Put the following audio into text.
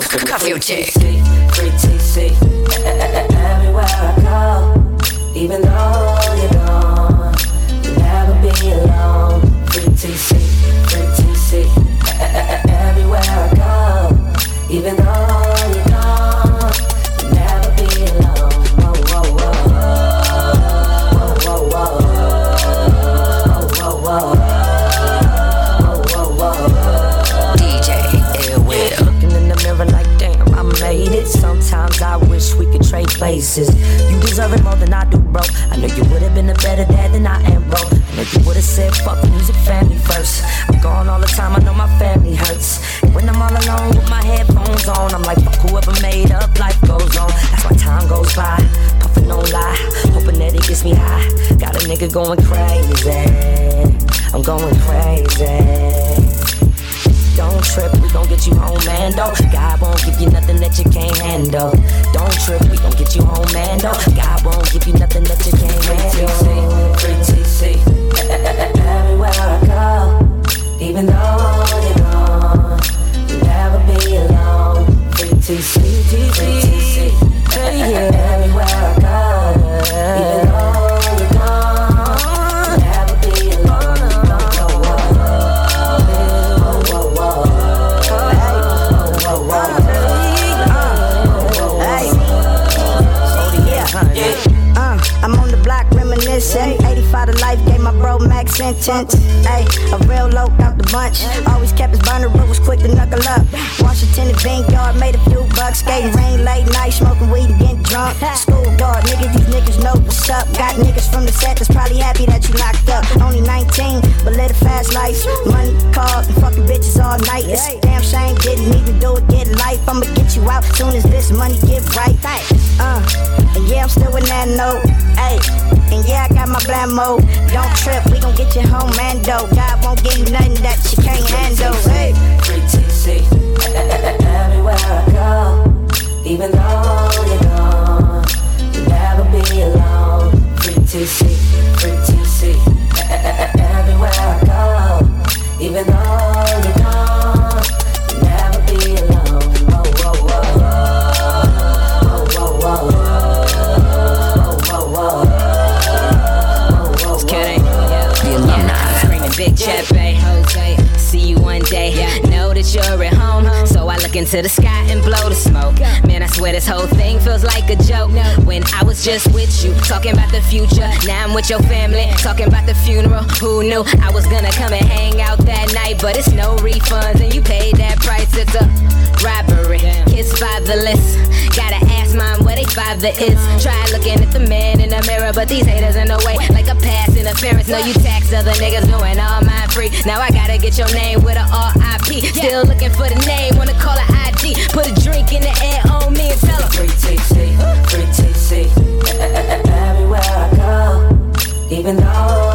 Future. Free TC, everywhere I go. Even though you're gone, you'll never be alone. Free TC, everywhere I go. Even though you're gone, you'll never be alone. Whoa, whoa, whoa, whoa, whoa, whoa, whoa, whoa. Made it. Sometimes I wish we could trade places. You deserve it more than I do, bro. I know you would've been a better dad than I am, bro. I know you would've said fuck music, family first. I'm gone all the time, I know my family hurts. And when I'm all alone with my headphones on, I'm like, fuck whoever made up, life goes on. That's why time goes by, puffin' no lie, hoping that it gets me high. Got a nigga going crazy, I'm going crazy. Don't trip, we gon' get you home, man, though. God won't give you nothing that you can't handle. Don't trip, we gon' get you home, man, though. God won't give you nothing that you can't handle. Free TC, everywhere I go. Even though you're gone, you'll never be alone. Free TC, everywhere I go. Even though you're gone, you'll never be alone. I'm on the block reminiscing. 85 to life, gave my bro max sentence. Ay, a real low out the bunch. Always kept his burner, but was quick to knuckle up. Washington and Vanguard, made a few bucks. Skating rain late night, smoking weed and getting drunk. School guard, niggas, these niggas know what's up. Got niggas from the set that's probably happy that you locked up. Only 19, but live a fast life. Money, cars, and fucking bitches all night. It's a damn shame, didn't even do it, get life. I'ma get you out soon as this money get right. And yeah, I'm still in that note. Ayy, and yeah, I got my black mode. Don't trip, we gon' get you home, man, though. God won't give you nothing that you can't handle. Hey, free TC, everywhere I go. Even though you're gone, you'll never be alone. Free TC, everywhere I go. Even though you're gone, you'll never be alone. Whoa, whoa, whoa, whoa, whoa, whoa. Big Chepe, Jose, see you one day. Know that you're at home, so I look into the sky and blow the smoke. Man, I swear this whole thing feels like a joke. When I was just with you, talking about the future. Now I'm with your family, talking about the funeral. Who knew I was gonna come and hang out that night? But it's no refunds, and you paid that price. It's a robbery. Kids fatherless. Gotta ask mom where they father is. Try looking at the man in the mirror, but these haters in the way, like a pass interference. No, you tax other niggas doing all mine free. Now I gotta get your name with a R.I.P. Still looking for the name, wanna call it ID. Put a drink in the air on me and tell 'em free TC, everywhere I go. Even though